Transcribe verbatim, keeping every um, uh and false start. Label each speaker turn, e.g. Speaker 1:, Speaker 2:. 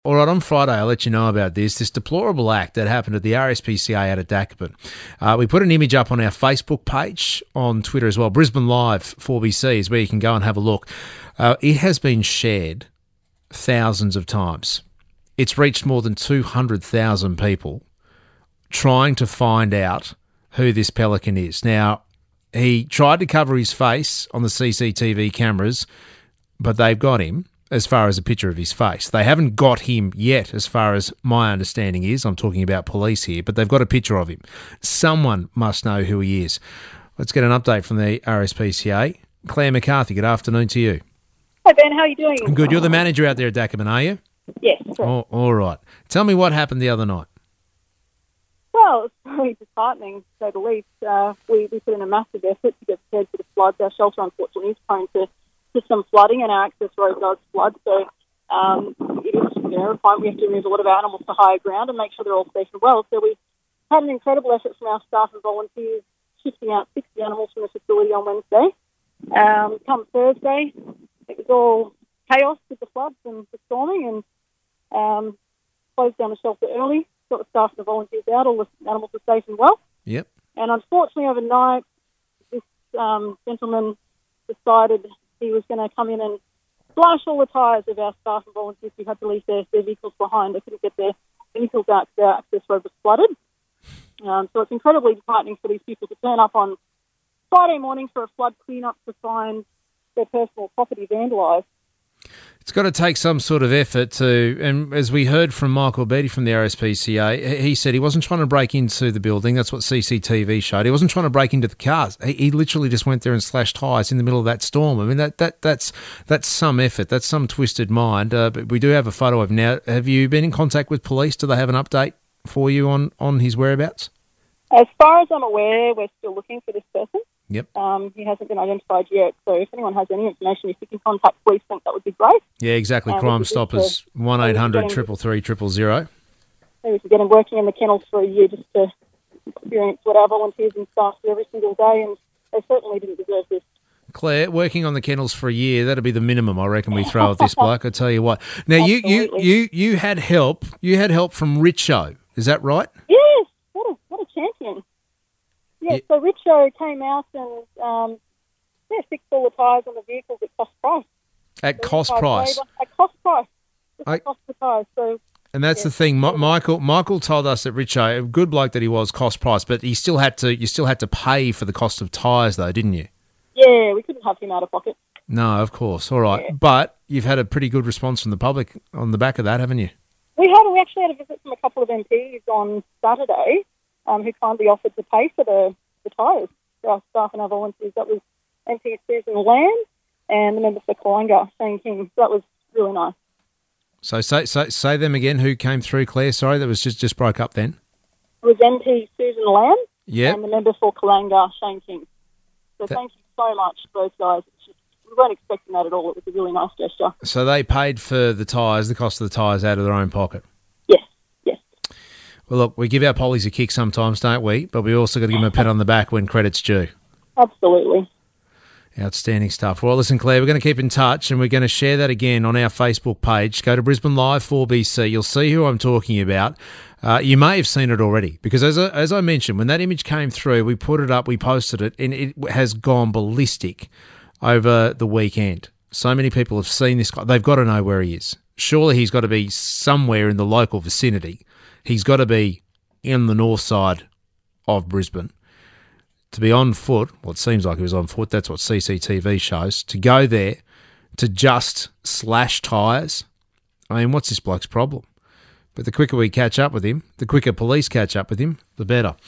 Speaker 1: All right, on Friday, I'll let you know about this, this deplorable act that happened at the R S P C A out at Dakabin. Uh, we put an image up on our Facebook page, on Twitter as well. Brisbane Live four B C is where you can go and have a look. Uh, it has been shared thousands of times. It's reached more than two hundred thousand people trying to find out who this pelican is. Now, he tried to cover his face on the C C T V cameras, but they've got him. As far as a picture of his face. They haven't got him yet, as far as my understanding is. I'm talking about police here, but they've got a picture of him. Someone must know who he is. Let's get an update from the R S P C A. Claire McCarthy, good afternoon to you.
Speaker 2: Hi, Ben. How are you doing?
Speaker 1: I'm good. You're the manager out there at Dakabin, are you?
Speaker 2: Yes.
Speaker 1: Oh, all right. Tell me what happened the other night.
Speaker 2: Well, it's very disheartening, to say the least. Uh, we, we put in a massive effort to get prepared for the floods. Our shelter, unfortunately, is prone to to some flooding, and our access road does flood, so um, it is, you know, fine. We have to move a lot of our animals to higher ground and make sure they're all safe and well. So we had an incredible effort from our staff and volunteers, shifting out sixty animals from the facility on Wednesday. Um, come Thursday, it was all chaos with the floods and the storming, and um, closed down the shelter early, got the staff and the volunteers out, all the animals were safe and well.
Speaker 1: Yep.
Speaker 2: And unfortunately, overnight, this um, gentleman decided he was going to come in and slash all the tyres of our staff and volunteers who had to leave their, their vehicles behind. They couldn't get their vehicles out because their access road was flooded. Um, so it's incredibly disheartening for these people to turn up on Friday morning for a flood clean-up to find their personal property vandalised.
Speaker 1: It's got to take some sort of effort to, and as we heard from Michael Beattie from the R S P C A, he said he wasn't trying to break into the building. That's what C C T V showed. He wasn't trying to break into the cars. He, he literally just went there and slashed tyres in the middle of that storm. I mean, that, that that's that's some effort. That's some twisted mind. Uh, but we do have a photo of him now. Have you been in contact with police? Do they have an update for you on, on his whereabouts?
Speaker 2: As far as I'm aware, we're still looking for this person.
Speaker 1: Yep.
Speaker 2: Um, he hasn't been identified yet, so if anyone has any information, if you can contact police, I think that would be great.
Speaker 1: Yeah, exactly. Um, Crime Stoppers, one eight hundred, three three three, zero zero zero.
Speaker 2: Maybe we could get him working in the kennels for a year just to experience what our volunteers and staff do every single day, and they certainly didn't deserve this.
Speaker 1: Claire, working on the kennels for a year, that'd be the minimum I reckon we throw at this bloke, I tell you what. Now, you, you, you, you had help. You had help from Richo, is that right?
Speaker 2: Yes, what a, what a champion. Yeah, so Richo came out and um, yeah, fixed all the tyres on the vehicles at cost price.
Speaker 1: At cost price?
Speaker 2: Labor, at cost price. Just
Speaker 1: I,
Speaker 2: cost the tyres. So,
Speaker 1: and that's yeah. the thing. Ma- Michael Michael told us that Richo, a good bloke that he was, cost price, but he still had to. You still had to pay for the cost of tyres, though, didn't you?
Speaker 2: Yeah, we couldn't have him out of pocket.
Speaker 1: No, of course. All right, yeah. But you've had a pretty good response from the public on the back of that, haven't you?
Speaker 2: We had. We actually had a visit from a couple of M Ps on Saturday. Um, who kindly offered to pay for the, the tyres for our staff and our volunteers. That was M P Susan Lamb and the member for Kalanga, Shane King. So that was really nice.
Speaker 1: So say, say say them again. Who came through, Claire? Sorry, that was just, just broke up then.
Speaker 2: It was M P Susan Lamb
Speaker 1: yep.
Speaker 2: and the member for Kalanga, Shane King. So that, thank you so much to those guys. It's just, we weren't expecting that at all. It was a really nice gesture.
Speaker 1: So they paid for the tyres, the cost of the tyres, out of their own pocket? Well, look, we give our pollies a kick sometimes, don't we? But we also got to give them a pat on the back when credit's due.
Speaker 2: Absolutely.
Speaker 1: Outstanding stuff. Well, listen, Claire, we're going to keep in touch and we're going to share that again on our Facebook page. Go to Brisbane Live four B C. You'll see who I'm talking about. Uh, you may have seen it already because, as I, as I mentioned, when that image came through, we put it up, we posted it, and it has gone ballistic over the weekend. So many people have seen this guy. They've got to know where he is. Surely he's got to be somewhere in the local vicinity. He's got to be in the north side of Brisbane. To be on foot, well, it seems like he was on foot, that's what C C T V shows, to go there to just slash tyres. I mean, what's this bloke's problem? But the quicker we catch up with him, the quicker police catch up with him, the better.